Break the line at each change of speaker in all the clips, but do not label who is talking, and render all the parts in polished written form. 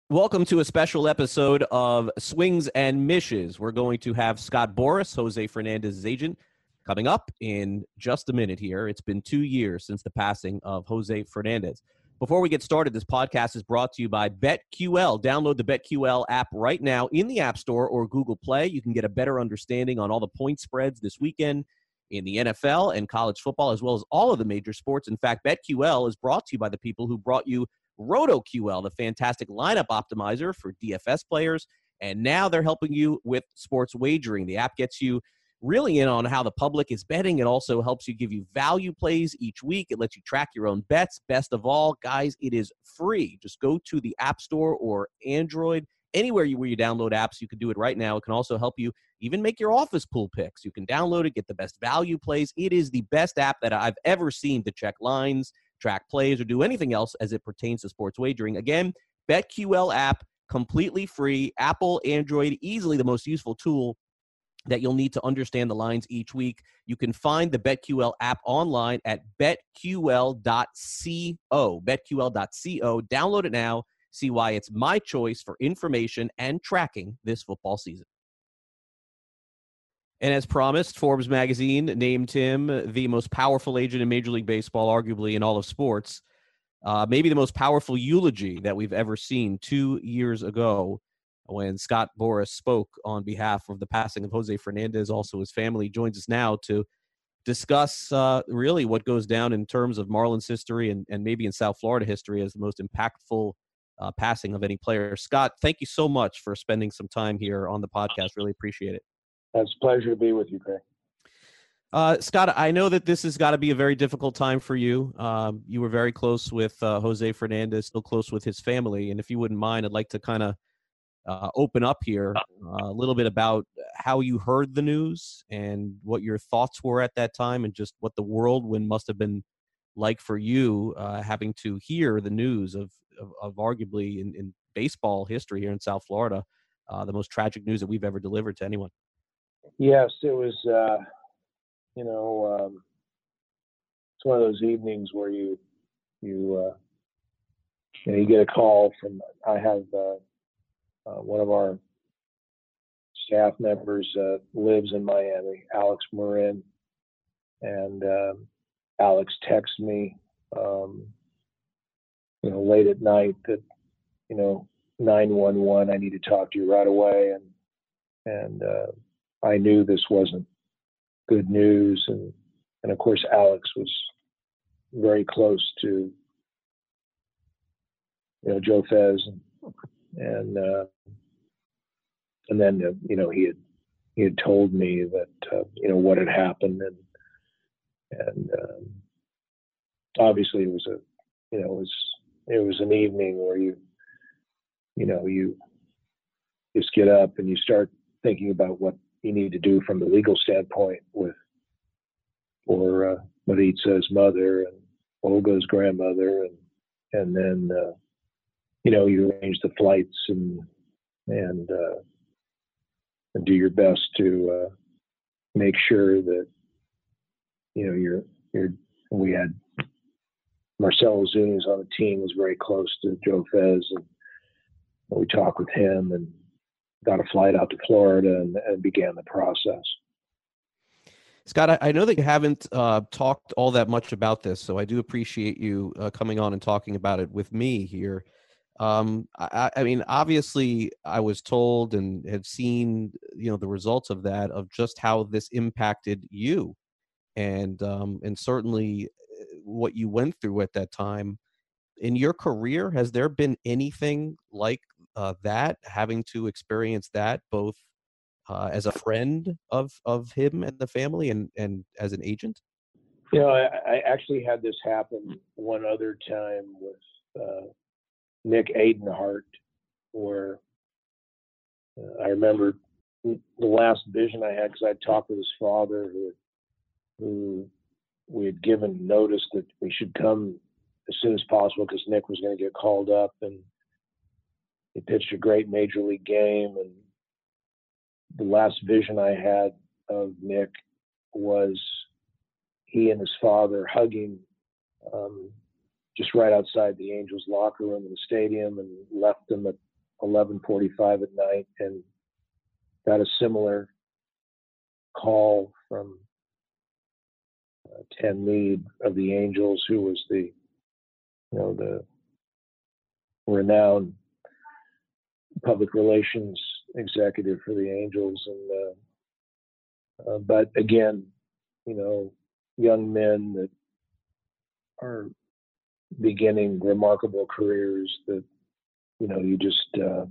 Welcome to a special episode of Swings and Mishes. We're going to have Scott Boras, Jose Fernandez's agent, coming up in just a minute here. It's been 2 years since the passing of Jose Fernandez. Before we get started, this podcast is brought to you by BetQL. Download the BetQL app right now in the App Store or Google Play. You can get a better understanding on all the point spreads this weekend in the NFL and college football, as well as all of the major sports. In fact, BetQL is brought to you by the people who brought you RotoQL, the fantastic lineup optimizer for DFS players. And now they're helping you with sports wagering. The app gets you really in on how the public is betting. It also helps you give you value plays each week. It lets you track your own bets. Best of all, guys, it is free. Just go to the App Store or Android, anywhere where you download apps. You can do it right now. It can also help you even make your office pool picks. You can download it, get the best value plays. It is the best app that I've ever seen to check lines, track plays, or do anything else as it pertains to sports wagering. Again, BetQL app, completely free. Apple, Android, easily the most useful tool that you'll need to understand the lines each week. You can find the BetQL app online at betql.co. BetQL.co. Download it now. See why it's my choice for information and tracking this football season. And as promised, Forbes magazine named him the most powerful agent in Major League Baseball, arguably in all of sports. Maybe the most powerful eulogy that we've ever seen 2 years ago when Scott Boras spoke on behalf of the passing of Jose Fernandez. Also, his family joins us now to discuss really what goes down in terms of Marlins history and maybe in South Florida history as the most impactful passing of any player. Scott, thank you so much for spending some time here on the podcast. Really appreciate it.
It's a pleasure to be with you, Craig.
Scott, I know that this has got to be a very difficult time for you. You were very close with Jose Fernandez, still close with his family. And if you wouldn't mind, I'd like to kind of open up here a little bit about how you heard the news and what your thoughts were at that time and just what the whirlwind must have been like for you having to hear the news of arguably in baseball history here in South Florida, the most tragic news that we've ever delivered to anyone.
Yes, it was, it's one of those evenings where you get a call from, I have one of our staff members lives in Miami, Alex Marin, and Alex texts me, late at night that, 911, I need to talk to you right away. And I knew this wasn't good news. And of course, Alex was very close to, Joe Fez. And then, he had told me that, what had happened. And obviously it was it was an evening where you just get up and you start thinking about what you need to do from the legal standpoint for Maritza's mother and Olga's grandmother, and then you arrange the flights and do your best to make sure that we had Marcell Ozuna on the team, was very close to Joe Fez, and we talked with him and got a flight out to Florida and began the process.
Scott, I know that you haven't talked all that much about this, so I do appreciate you coming on and talking about it with me here. I mean, obviously, I was told and have seen, the results of that, of just how this impacted you, and certainly what you went through at that time. In your career, has there been anything like that, having to experience that, both as a friend of him and the family and as an agent?
I actually had this happen one other time with Nick Adenhart, where I remember the last vision I had, because I talked with his father, who we had given notice that we should come as soon as possible because Nick was going to get called up, and he pitched a great major league game. And the last vision I had of Nick was he and his father hugging just right outside the Angels locker room in the stadium, and left them at 11:45 at night and got a similar call from Ken Mead of the Angels, who was the renowned public relations executive for the Angels. And but again, young men that are beginning remarkable careers that you just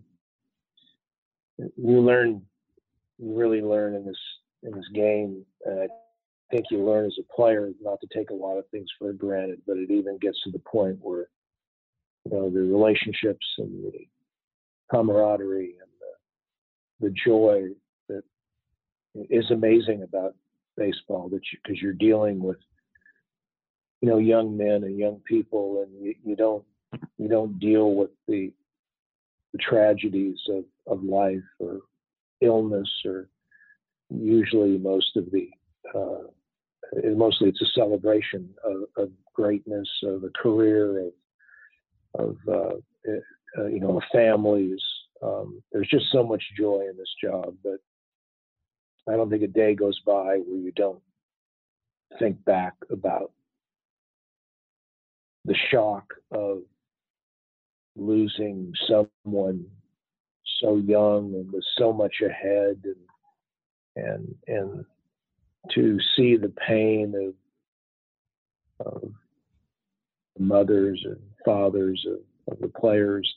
you really learn in this game. And I think you learn as a player not to take a lot of things for granted, but it even gets to the point where the relationships and the camaraderie and the joy that is amazing about baseball, because you're dealing with young men and young people, and you don't deal with the tragedies of life or illness, or usually mostly it's a celebration of greatness, of a career, of families. There's just so much joy in this job, but I don't think a day goes by where you don't think back about the shock of losing someone so young and with so much ahead, and to see the pain of mothers and fathers of the players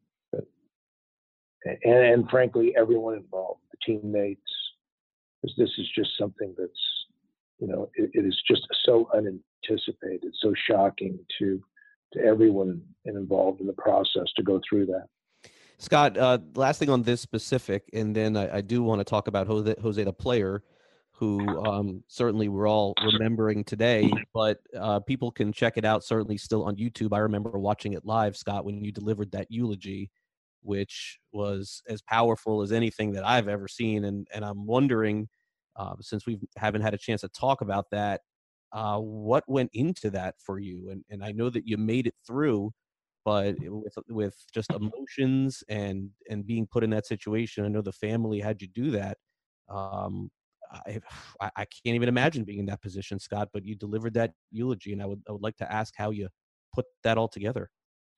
and frankly everyone involved, the teammates, because this is just something that's it is just so unanticipated, so shocking to everyone involved in the process to go through that.
Scott, last thing on this specific, and then I do want to talk about Jose the player, who certainly we're all remembering today, but people can check it out certainly still on YouTube. I remember watching it live, Scott, when you delivered that eulogy, which was as powerful as anything that I've ever seen. And I'm wondering, since we haven't had a chance to talk about that, what went into that for you? And I know that you made it through, but with just emotions and being put in that situation, I know the family had you do that. I can't even imagine being in that position, Scott, but you delivered that eulogy, and I would like to ask how you put that all together.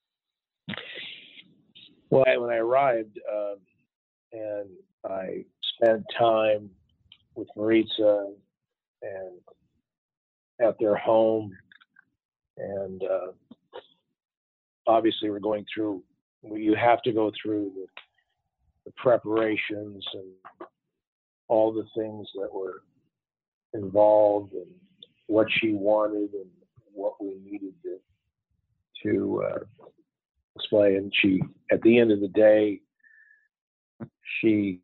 Well, when I arrived, and I spent time with Maritza and at their home, and obviously you have to go through the preparations and all the things that were involved and what she wanted and what we needed to display. And she, at the end of the day, she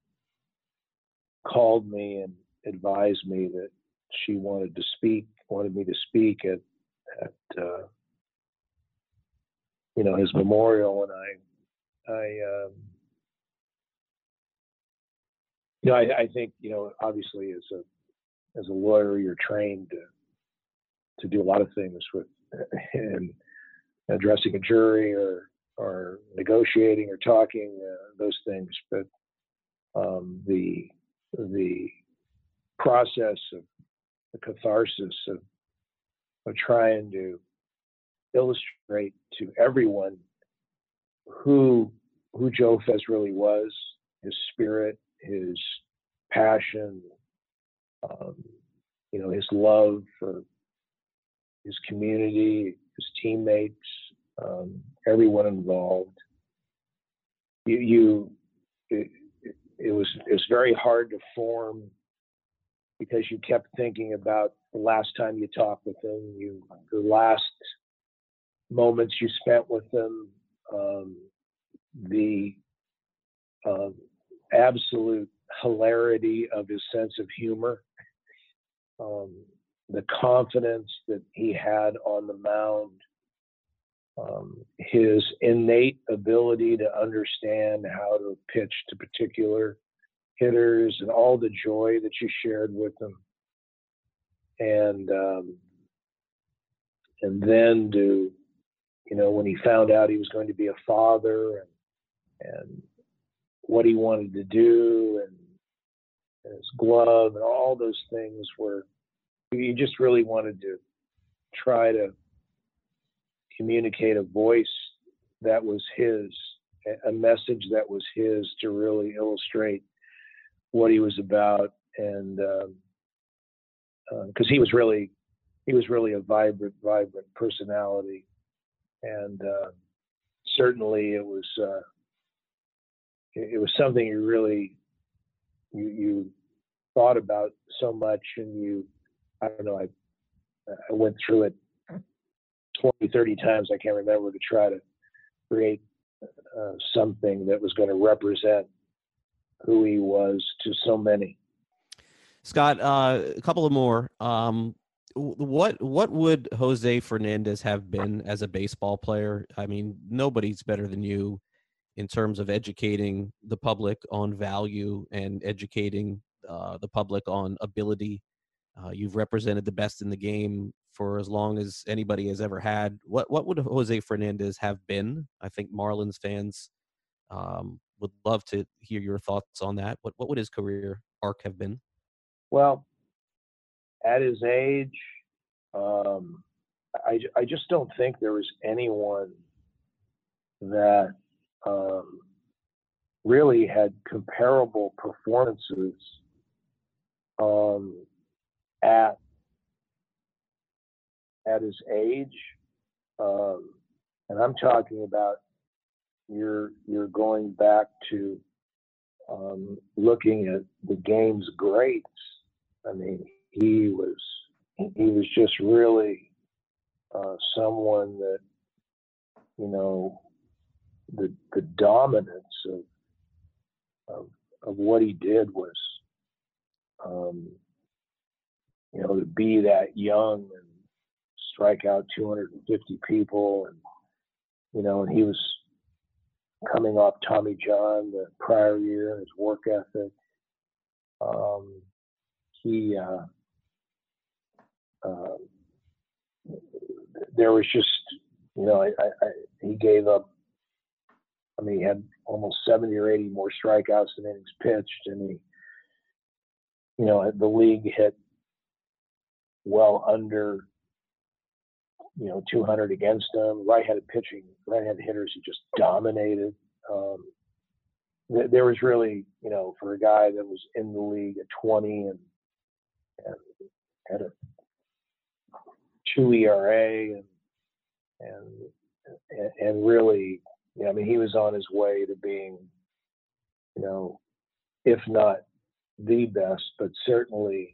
called me and advised me that she wanted me to speak at his memorial. And I think, obviously as a lawyer, you're trained to do a lot of things with and addressing a jury or negotiating or talking, those things. But the process of the catharsis of trying to illustrate to everyone who Joe Fez really was, his spirit, his passion, his love for his community, his teammates, everyone involved. It was very hard to form, because you kept thinking about the last time you talked with him, the last moments you spent with him, the absolute hilarity of his sense of humor, the confidence that he had on the mound, his innate ability to understand how to pitch to particular hitters, and all the joy that you shared with him. And then when he found out he was going to be a father, and what he wanted to do, and his glove, and all those things were, he just really wanted to try to communicate a voice that was his, a message that was his, to really illustrate what he was about. And because he was really a vibrant personality, and certainly it was something you thought about so much, and I don't know, I went through it 20, 30 times, I can't remember, to try to create something that was going to represent who he was to so many.
Scott, a couple of more. What would Jose Fernandez have been as a baseball player? I mean, nobody's better than you in terms of educating the public on value and educating the public on ability. You've represented the best in the game for as long as anybody has ever had. What would Jose Fernandez have been? I think Marlins fans would love to hear your thoughts on that. What would his career arc have been?
Well, at his age, I just don't think there was anyone that really had comparable performances at his age, and I'm talking about you're going back to looking at the game's greats. I mean, he was just really someone that, you know, the dominance of what he did was, you know, to be that young and strike out 250 people, and, you know, and he was coming off Tommy John the prior year, and his work ethic. There was just, you know, he gave up. I mean, he had almost 70 or 80 more strikeouts than innings pitched, and he, you know, the league hit well under, you know, 200 against him. Right-handed hitters, he just dominated. There was really, you know, for a guy that was in the league at 20 and had a 2 ERA and really, you know, I mean, he was on his way to being, you know, if not the best, but certainly,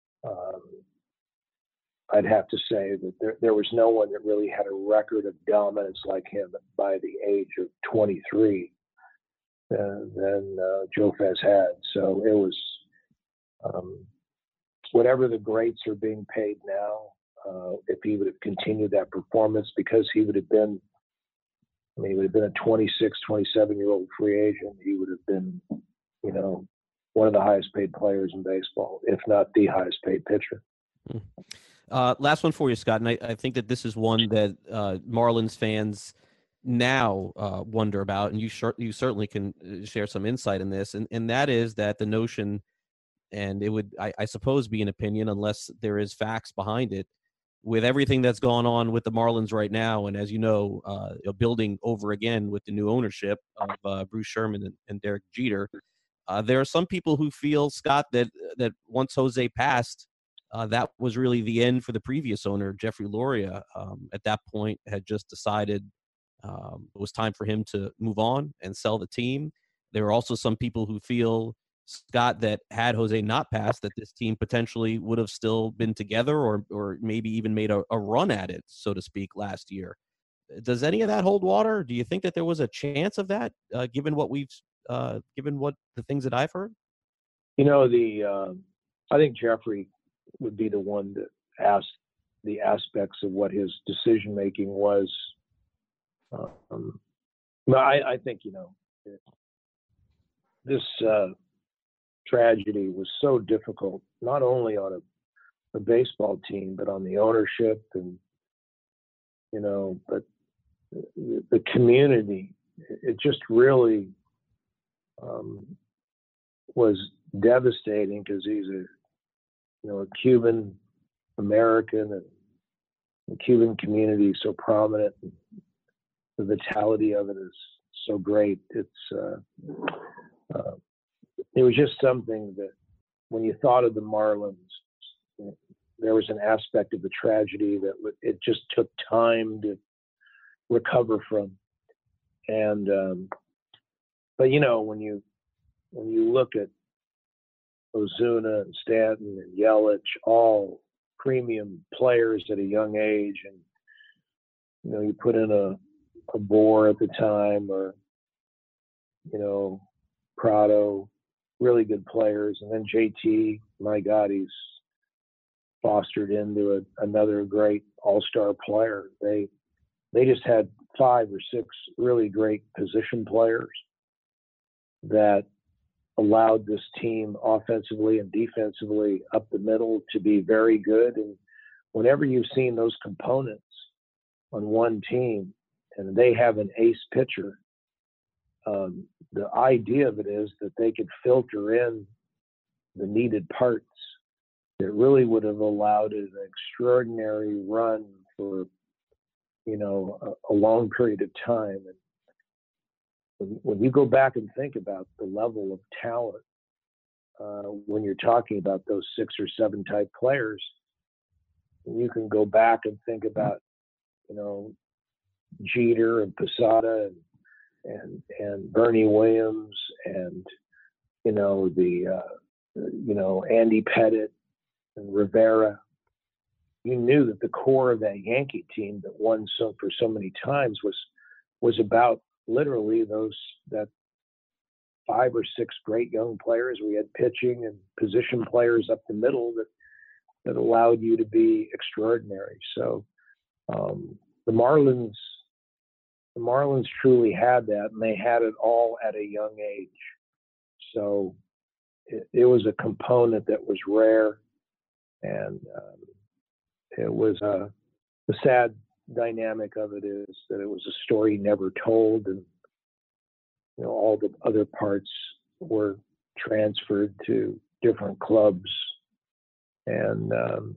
I'd have to say that there was no one that really had a record of dominance like him by the age of 23 than Joe Fez had. So it was, whatever the greats are being paid now, if he would have continued that performance, because he would have been a 26, 27-year-old free agent, he would have been, you know, one of the highest paid players in baseball, if not the highest paid pitcher.
Last one for you, Scott, and I think that this is one that Marlins fans now wonder about, and you certainly can share some insight in this, and that is that the notion, and it would, I suppose, be an opinion unless there is facts behind it, with everything that's gone on with the Marlins right now, and as you know, building over again with the new ownership of Bruce Sherman and Derek Jeter, there are some people who feel, Scott, that once Jose passed, that was really the end for the previous owner, Jeffrey Loria. At that point, had just decided it was time for him to move on and sell the team. There are also some people who feel, Scott, that had Jose not passed, that this team potentially would have still been together, or maybe even made a run at it, so to speak, last year. Does any of that hold water? Do you think that there was a chance of that, given what the things that I've heard?
You know, I think Jeffrey would be the one to ask the aspects of what his decision making was. I think, you know, this tragedy was so difficult, not only on a baseball team, but on the ownership, and, you know, but the community. It just really was devastating because he's a Cuban American, and the Cuban community is so prominent. The vitality of it is so great. It was just something that when you thought of the Marlins, there was an aspect of the tragedy that it just took time to recover from. And but when you look at Ozuna and Stanton and Yelich, all premium players at a young age, and you put in a Bohr at the time, or Prado, really good players, and then JT, my God, he's fostered into another great all-star player. They just had 5 or 6 really great position players that allowed this team offensively and defensively up the middle to be very good. And whenever you've seen those components on one team and they have an ace pitcher, the idea of it is that they could filter in the needed parts that really would have allowed an extraordinary run for a long period of time. And when you go back and think about the level of talent, when you're talking about those 6 or 7 type players, you can go back and think about Jeter and Posada and Bernie Williams and Andy Pettitte and Rivera. You knew that the core of that Yankee team that won for so many times was about literally that 5 or 6 great young players. We had pitching and position players up the middle that allowed you to be extraordinary. So the Marlins truly had that, and they had it all at a young age. So it was a component that was rare, and it was the sad dynamic of it is that it was a story never told, and all the other parts were transferred to different clubs, and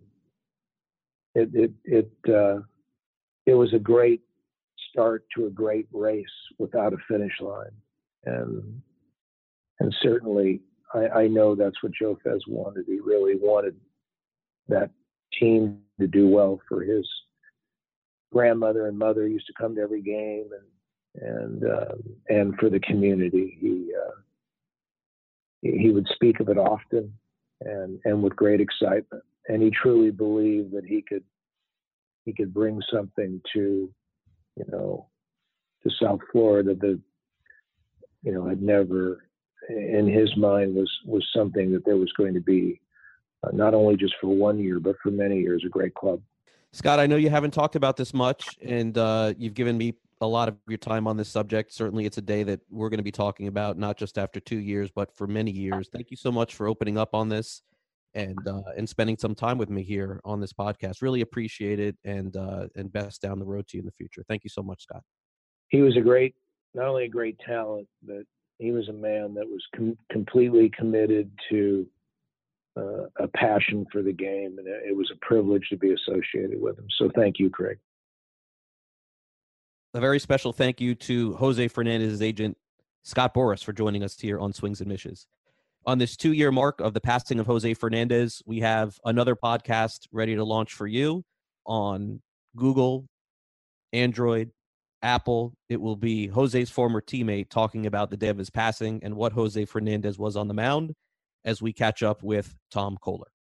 it was a great start to a great race without a finish line, and certainly I know that's what Joe Fez wanted. He really wanted that team to do well. For his grandmother and mother used to come to every game, and for the community, he would speak of it often and with great excitement. And he truly believed that he could bring something to South Florida that had never, in his mind, was something that there was going to be not only just for 1 year but for many years, a great club.
Scott, I know you haven't talked about this much, and you've given me a lot of your time on this subject. Certainly it's a day that we're going to be talking about, not just after 2 years, but for many years. Thank you so much for opening up on this and spending some time with me here on this podcast. Really appreciate it, and best down the road to you in the future. Thank you so much, Scott.
He was not only a great talent, but he was a man that was completely committed to a passion for the game, and it was a privilege to be associated with him. So thank you, Craig.
A very special thank you to Jose Fernandez's agent, Scott Boras, for joining us here on Swings and Mishes. On this 2-year mark of the passing of Jose Fernandez, we have another podcast ready to launch for you on Google, Android, Apple. It will be Jose's former teammate talking about the day of his passing and what Jose Fernandez was on the mound as we catch up with Tom Kohler.